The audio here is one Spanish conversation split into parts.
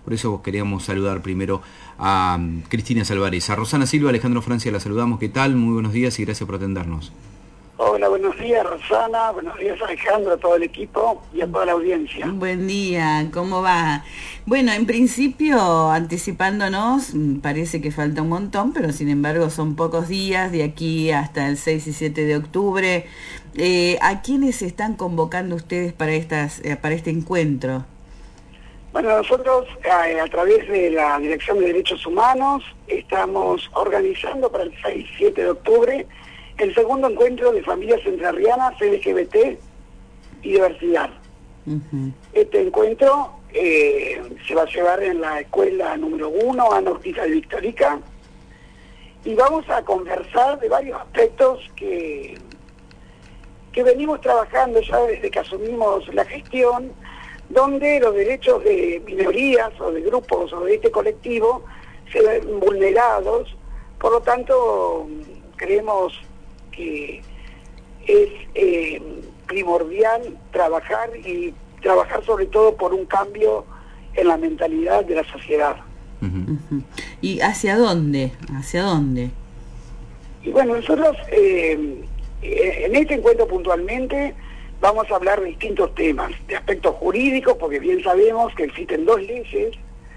Por eso queríamos saludar primero a Cristina Salvarez. A Rosana Silva, Alejandro Francia, la saludamos. ¿Qué tal? Muy buenos días y gracias por atendernos. Hola, buenos días Rosana, buenos días Alejandro, a todo el equipo y a toda la audiencia. Buen día, ¿cómo va? Bueno, en principio, anticipándonos, parece que falta un montón, pero sin embargo son pocos días, de aquí hasta el 6 y 7 de octubre. ¿A quiénes están convocando ustedes para este encuentro? Bueno, nosotros a través de la Dirección de Derechos Humanos estamos organizando para el 6 y 7 de octubre el segundo encuentro de familias entrerrianas, LGBT y diversidad. Este encuentro se va a llevar en la escuela número 1, Ana Urquiza de Victorica, y vamos a conversar de varios aspectos que venimos trabajando ya desde que asumimos la gestión, donde los derechos de minorías o de grupos o de este colectivo se ven vulnerados. Por lo tanto, creemos que es primordial trabajar sobre todo por un cambio en la mentalidad de la sociedad. ¿Y hacia dónde? ¿Hacia dónde? Y bueno, nosotros en este encuentro puntualmente vamos a hablar de distintos temas, de aspectos jurídicos, porque bien sabemos que existen dos leyes,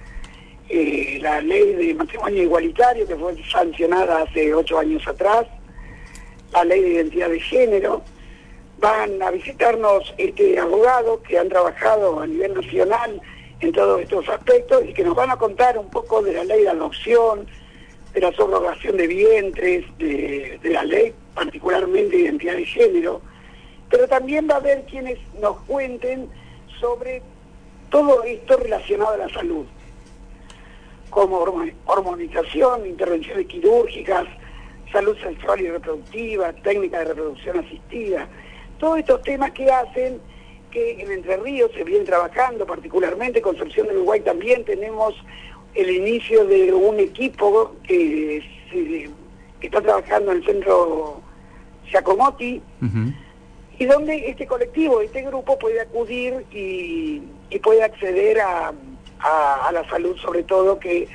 la ley de matrimonio igualitario, que fue sancionada hace 8 años atrás, la ley de identidad de género. Van a visitarnos abogados que han trabajado a nivel nacional en todos estos aspectos y que nos van a contar un poco de la ley de adopción, de la subrogación de vientres, de la ley particularmente de identidad de género, pero también va a haber quienes nos cuenten sobre todo esto relacionado a la salud, como hormonización, intervenciones quirúrgicas, salud sexual y reproductiva, técnica de reproducción asistida, todos estos temas que hacen que en Entre Ríos se vienen trabajando, particularmente Concepción del Uruguay también tenemos el inicio de un equipo que está trabajando en el centro Giacomotti, y donde este colectivo, este grupo puede acudir y puede acceder a la salud, sobre todo que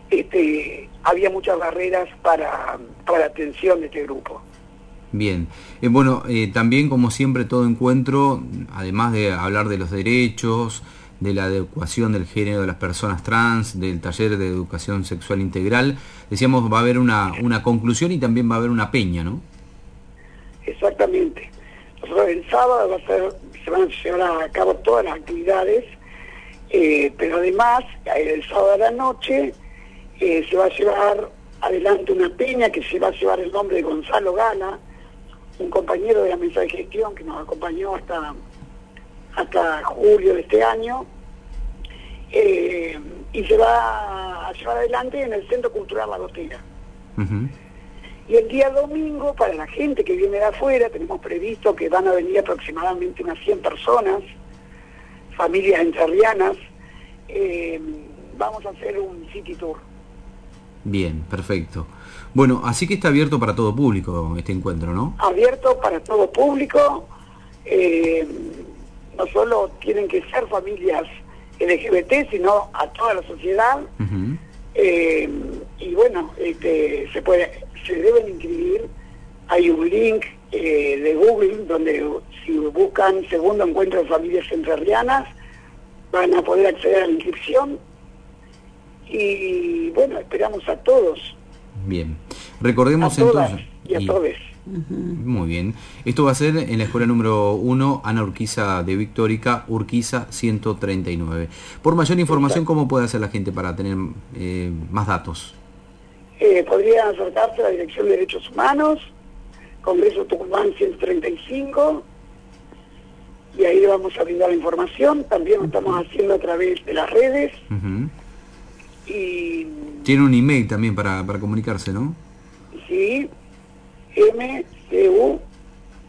había muchas barreras para la atención de este grupo. Bien, también como siempre todo encuentro, además de hablar de los derechos, de la adecuación del género de las personas trans, del taller de educación sexual integral, decíamos va a haber una conclusión y también va a haber una peña, ¿no? Exactamente. Nosotros el sábado se van a llevar a cabo todas las actividades, pero además el sábado a la noche se va a llevar adelante una peña que se va a llevar el nombre de Gonzalo Gala, un compañero de la mesa de gestión que nos acompañó hasta julio de este año, y se va a llevar adelante en el Centro Cultural La Gotera. Y el día domingo, para la gente que viene de afuera, tenemos previsto que van a venir aproximadamente unas 100 personas, familias entrerrianas, vamos a hacer un city tour. Bien, perfecto. Bueno, así que está abierto para todo público este encuentro, ¿no? Abierto para todo público, no solo tienen que ser familias LGBT, sino a toda la sociedad. Y bueno, se deben inscribir. Hay un link de Google donde si buscan segundo encuentro de familias entrerrianas van a poder acceder a la inscripción. Y bueno, esperamos a todos. Bien, recordemos a todas entonces... y a todos. Muy bien. Esto va a ser en la escuela número 1, Ana Urquiza de Victorica, Urquiza 139. Por mayor información, ¿cómo puede hacer la gente para tener más datos? Podrían acercarse a la Dirección de Derechos Humanos, Congreso Tucumán 135, y ahí le vamos a brindar la información. También lo estamos haciendo a través de las redes. Y tiene un email también para comunicarse, ¿no? Sí,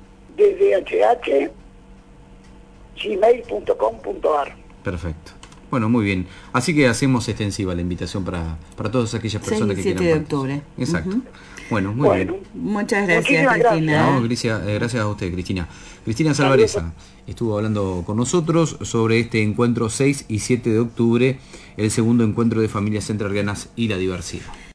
mcuddhh@gmail.com.ar. Perfecto. Bueno, muy bien. Así que hacemos extensiva la invitación para todas aquellas personas 6 y que 7 quieran. de octubre. Exacto. Bueno, muy bien. Muchas gracias, Muchísimas Cristina. No, gracias a usted, Cristina. Cristina Salvareza estuvo hablando con nosotros sobre este encuentro 6 y 7 de octubre, el segundo encuentro de familias entrerrianas y la diversidad.